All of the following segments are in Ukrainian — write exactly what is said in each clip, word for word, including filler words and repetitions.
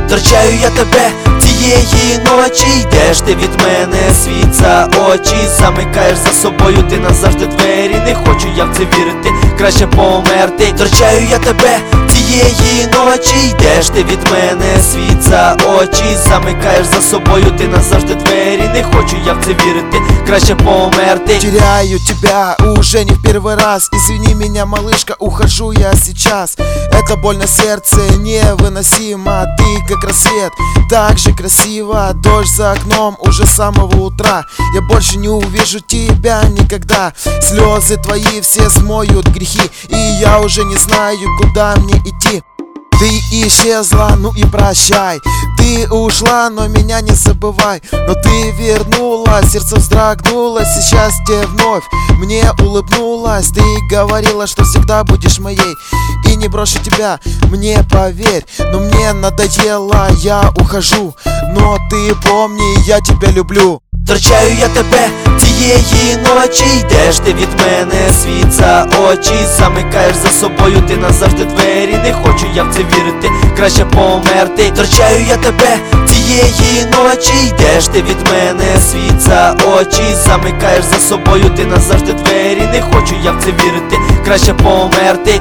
Торчаю я тебе тієї ночі, йдеш ти від мене, світ за очі, замикаєш за собою ти назавжди двері. Не хочу я в це вірити, краще померти. Торчаю я тебе тієї ночі, йдеш ти від мене, світ за очі, замикаєш за собою ти назавжди двері. Не хочу я в це вірити, краще померти. Теряю тебя уже не в первый раз. Извини меня, малышка, ухожу я сейчас. Это боль на сердце невыносимо. Ты как рассвет, так же красиво. Дождь за окном уже с самого утра. Я больше не увижу тебя никогда. Слезы твои все смоют грехи, и я уже не знаю, куда мне идти. Ты исчезла, ну и прощай. Ты ушла, но меня не забывай. Но ты вернулась, сердце вздрогнулось, и счастье вновь мне улыбнулось. Ты говорила, что всегда будешь моей, и не брошу тебя, мне поверь. Но мне надоело, я ухожу, но ты помни, я тебя люблю. Торчаю я тебе тієї ночі, йдеш ти від мене, світ за очі, замикаєш за собою ти назавжди двері. Не хочу я в це вірити, краще померти. Торчаю я тебе тієї ночі, йдеш ти від мене, світ за очі, замикаєш за собою ти назавжди двері. Не хочу я в це вірити, краще померти.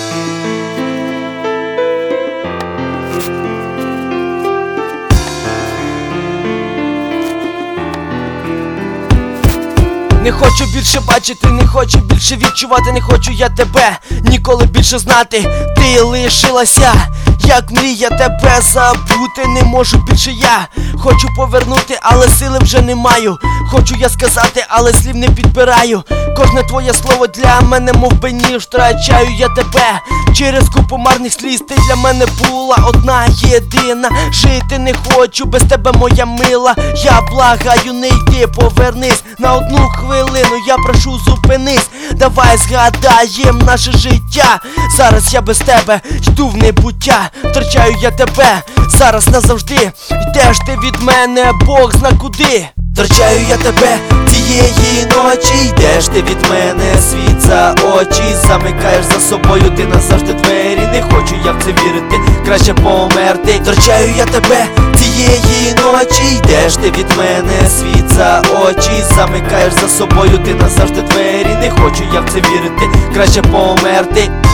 Не хочу більше бачити, не хочу більше відчувати, не хочу я тебе ніколи більше знати. Ти лишилася, як мрія, тебе забути не можу більше я. Хочу повернути, але сили вже не маю. Хочу я сказати, але слів не підбираю. Кожне твоє слово для мене мов би ніж. Втрачаю я тебе через купу марних сліз. Ти для мене була одна єдина. Жити не хочу без тебе, моя мила. Я благаю, не йди, повернись на одну хвилину, я прошу, зупинись. Давай згадаєм наше життя. Зараз я без тебе йду в небуття. Втрачаю я тебе зараз назавжди. Йдеш ти від мене, Бог зна куди. Торчаю я тебе тієї ночі, йдеш ти від мене, світ за очі, замикаєш за собою ти назавжди двері. Не хочу я в це вірити, краще померти. Торчаю я тебе тієї ночі, йдеш ти від мене, світ за очі, замикаєш за собою ти назавжди двері. Не хочу я в це вірити, краще померти.